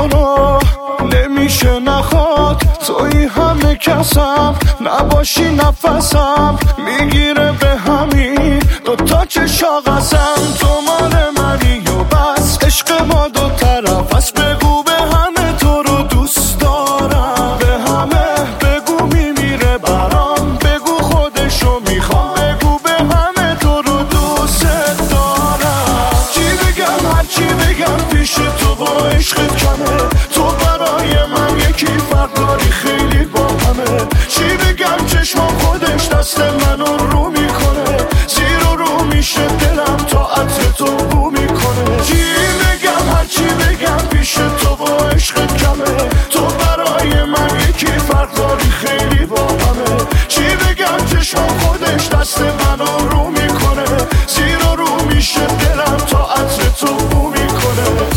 جلو نمیشه نخواد، توی همه کسم نباشی نفسم میگیره به همین دوتا چشاقسم. تو مال منی و بس عشق ما دو طرف است، بگو به همه تو رو دوست دارم، به همه بگو میمیره برام، بگو خودشو میخوام، بگو به همه تو رو دوست دارم. چی بگم هرچی بگم پیش تو با عشقت کمه، تو برای من یکی فرق داری خیلی با همه. چی بگم چشمام خودش دست منو رو میکنه، زیر و رو میشه دلم تا عطر تو بو میکنه. چی بگم هرچی بگم پیش تو با عشقت کمه، تو برای من یکی فرق داری خیلی با همه. چی بگم چشمام خودش دست منو رو میکنه، زیر و رو میشه دلم تا عطر تو بو میکنه.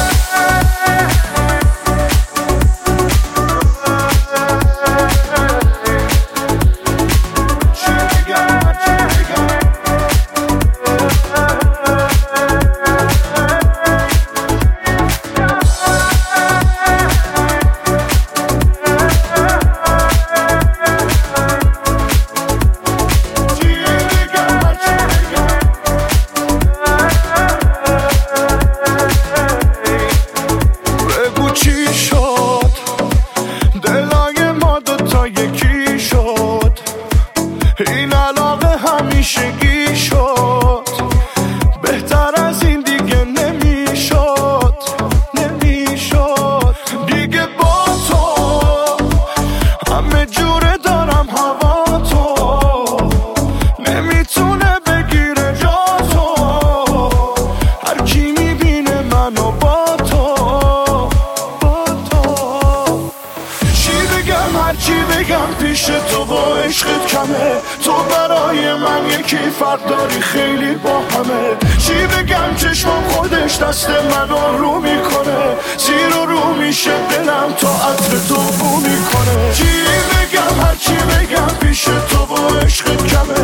این علاقه همیشگی شد، بهتر از این دیگه نمیشد، نمیشد دیگه. با تو همه جوره دارم هوا، تو نمیتونه بگیره جا تو، هر کی میبینه منو با تو، با تو. چی بگم هرچی بگم پیش تو با عشقت کمه، تو برای من یکی فرق داری خیلی با همه. چی بگم چشمام خودش دست منو رو میکنه، زیر و رو میشه دلم تا عطر تو بو میکنه. چی بگم هرچی بگم پیش تو با عشقت کمه،